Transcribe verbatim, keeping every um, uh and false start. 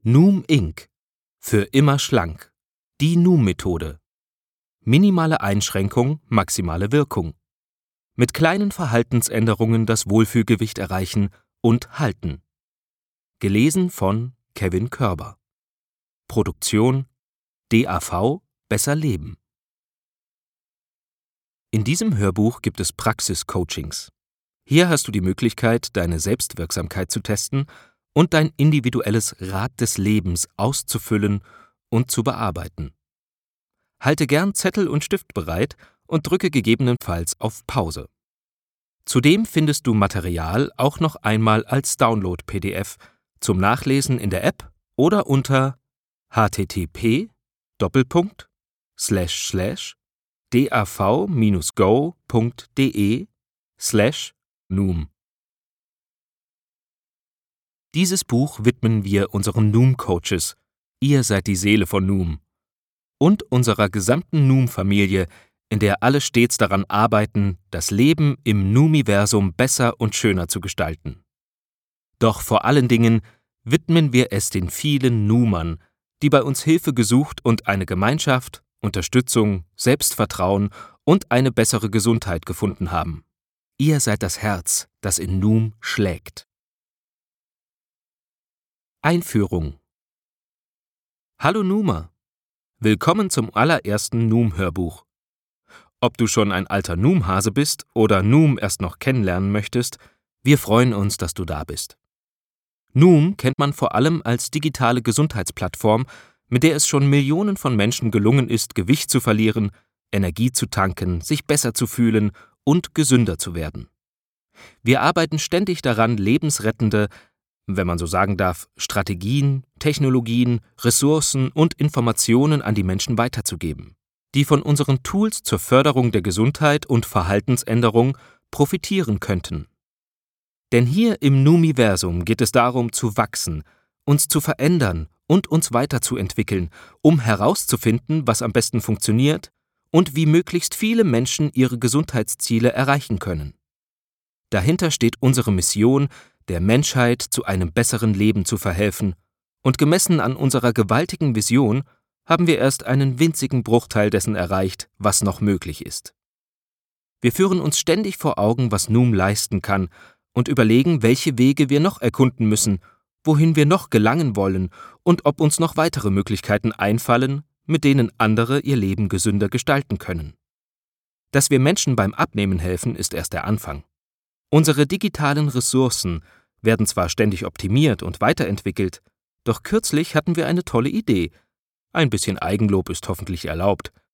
Noom Incorporated. Für immer schlank. Die Noom-Methode. Minimale Einschränkung, maximale Wirkung. Mit kleinen Verhaltensänderungen das Wohlfühlgewicht erreichen und halten. Gelesen von Kevin Körber. Produktion D A V Besser Leben. In diesem Hörbuch gibt es Praxis-Coachings. Hier hast du die Möglichkeit, deine Selbstwirksamkeit zu testen und dein individuelles Rad des Lebens auszufüllen und zu bearbeiten. Halte gern Zettel und Stift bereit und drücke gegebenenfalls auf Pause. Zudem findest du Material auch noch einmal als Download-P D F zum Nachlesen in der App oder unter h t t p Doppelpunkt Slash Slash dav go punkt de Slash Noom. Dieses Buch widmen wir unseren Noom-Coaches, ihr seid die Seele von Noom, und unserer gesamten Noom-Familie, in der alle stets daran arbeiten, das Leben im Noomiversum besser und schöner zu gestalten. Doch vor allen Dingen widmen wir es den vielen Noomern, die bei uns Hilfe gesucht und eine Gemeinschaft, Unterstützung, Selbstvertrauen und eine bessere Gesundheit gefunden haben. Ihr seid das Herz, das in Noom schlägt. Einführung. Hallo Noomer. Willkommen zum allerersten Noom-Hörbuch. Ob du schon ein alter Noom-Hase bist oder Noom erst noch kennenlernen möchtest, wir freuen uns, dass du da bist. Noom kennt man vor allem als digitale Gesundheitsplattform, mit der es schon Millionen von Menschen gelungen ist, Gewicht zu verlieren, Energie zu tanken, sich besser zu fühlen und gesünder zu werden. Wir arbeiten ständig daran, lebensrettende, wenn man so sagen darf, Strategien, Technologien, Ressourcen und Informationen an die Menschen weiterzugeben, die von unseren Tools zur Förderung der Gesundheit und Verhaltensänderung profitieren könnten. Denn hier im Noomiversum geht es darum, zu wachsen, uns zu verändern und uns weiterzuentwickeln, um herauszufinden, was am besten funktioniert und wie möglichst viele Menschen ihre Gesundheitsziele erreichen können. Dahinter steht unsere Mission, der Menschheit zu einem besseren Leben zu verhelfen, und gemessen an unserer gewaltigen Vision haben wir erst einen winzigen Bruchteil dessen erreicht, was noch möglich ist. Wir führen uns ständig vor Augen, was Noom leisten kann, und überlegen, welche Wege wir noch erkunden müssen, wohin wir noch gelangen wollen und ob uns noch weitere Möglichkeiten einfallen, mit denen andere ihr Leben gesünder gestalten können. Dass wir Menschen beim Abnehmen helfen, ist erst der Anfang. Unsere digitalen Ressourcen werden zwar ständig optimiert und weiterentwickelt, doch kürzlich hatten wir eine tolle Idee. Ein bisschen Eigenlob ist hoffentlich erlaubt.